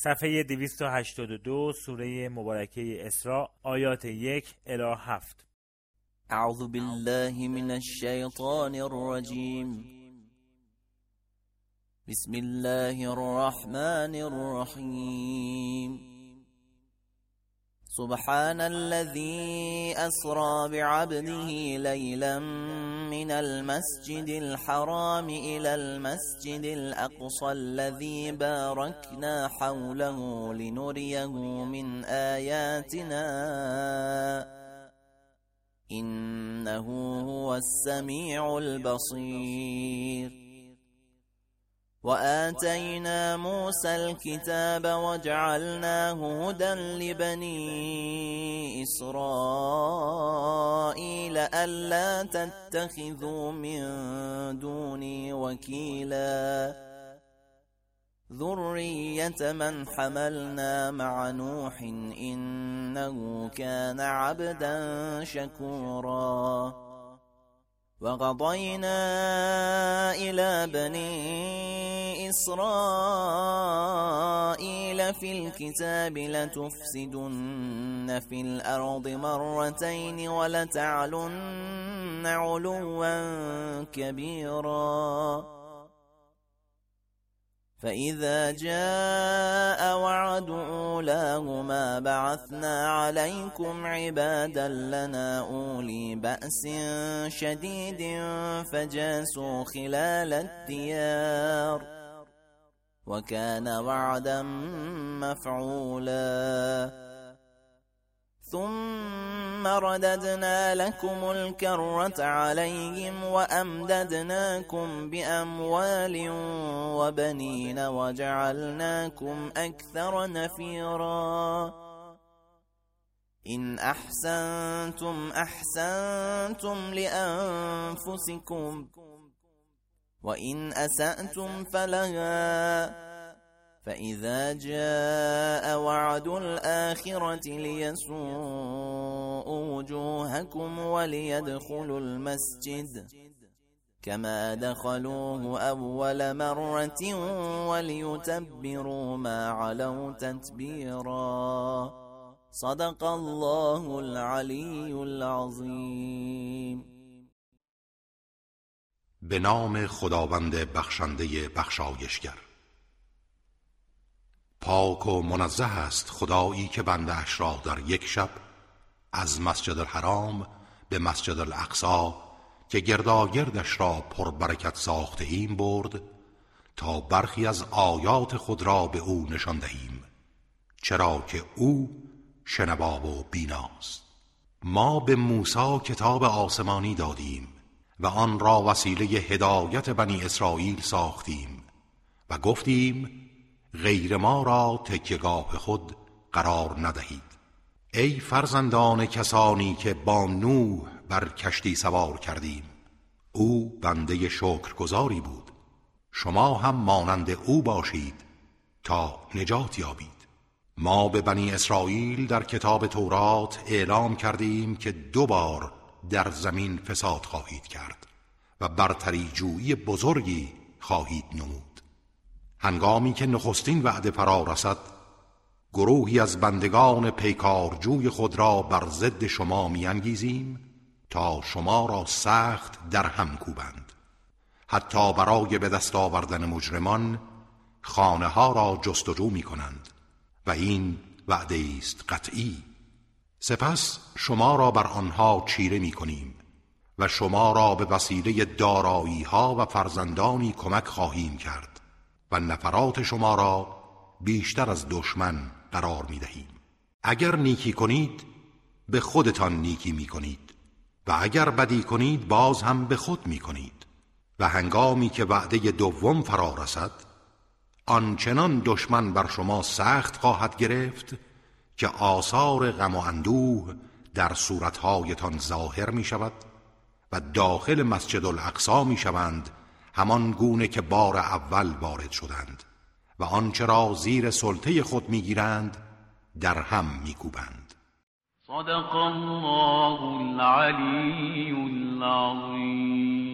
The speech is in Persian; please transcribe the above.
صفحه 282 سوره مبارکه اسراء آیات 1 الی 7. اعوذ بالله من الشیطان الرجیم. بسم الله الرحمن الرحیم. سبحان الذي أسرى بعبده ليلا من المسجد الحرام إلى المسجد الأقصى الذي باركنا حوله لنريه من آياتنا إنه هو السميع البصير. وآتينا موسى الكتاب وجعلناه هدى لبني إسرائيل ألا تتخذوا من دوني وكيلا ذرية من حملنا مع نوح إنه كان عبدا شكورا. وقضينا إلى بني إسرائيل في الكتاب لتفسدن في الأرض مرتين ولتعلن علوا كبيرا. فإذا جاء وعد أولاهما بعثنا عليكم عبادا لنا أولي بأس شديد فجاسوا خلال الديار وكان وعدا مفعولا. ثم رددنا لكم الكرة عليهم وأمددناكم بأموال وبنين وجعلناكم أكثر نفيرا. إن أحسنتم أحسنتم لأنفسكم وإن أسأتم فلها. فإذا جاء وعد الآخرة ليسوءوا وجوهكم وليدخلوا المسجد كما دخلوه أول مرة وليتبروا ما علوا تتبيرا. صدق الله العلی العظیم. به نام خداوند بخشنده بخشایشگر. پاک و منزه است خدایی که بنده اش را در یک شب از مسجد الحرام به مسجد الاقصی که گرداگردش را پربرکت ساخته ایم برد تا برخی از آیات خود را به او نشان دهیم، چرا که او شنوا و بیناست. ما به موسی کتاب آسمانی دادیم و آن را وسیله هدایت بنی اسرائیل ساختیم و گفتیم غیر ما را تکیه‌گاه خود قرار ندهید. ای فرزندان کسانی که با نوح بر کشتی سوار کردیم، او بنده شکرگزاری بود. شما هم مانند او باشید تا نجات یابید. ما به بنی اسرائیل در کتاب تورات اعلام کردیم که 2 بار در زمین فساد خواهید کرد و برتری جویی بزرگی خواهید نمود. هنگامی که نخستین وعده فرا رسد، گروهی از بندگان پیکارجوی خود را بر ضد شما می‌انگیزیم تا شما را سخت در هم کوبند. حتی برای به دست آوردن مجرمان خانه ها را جستجو می‌کنند و این وعده است قطعی. سپس شما را بر آنها چیره می‌کنیم و شما را به وسیله دارایی ها و فرزندانی کمک خواهیم کرد و نفرات شما را بیشتر از دشمن قرار می دهیم. اگر نیکی کنید به خودتان نیکی می کنید و اگر بدی کنید باز هم به خود می کنید و هنگامی که وعده دوم فرا رسد آنچنان دشمن بر شما سخت خواهد گرفت که آثار غم و اندوه در صورتهایتان ظاهر می شود و داخل مسجد الاقصی می شوند همان گونه که بار اول وارد شدند و آنچه را زیر سلطه خود میگیرند در هم میکوبند. صدق الله العلی العظیم.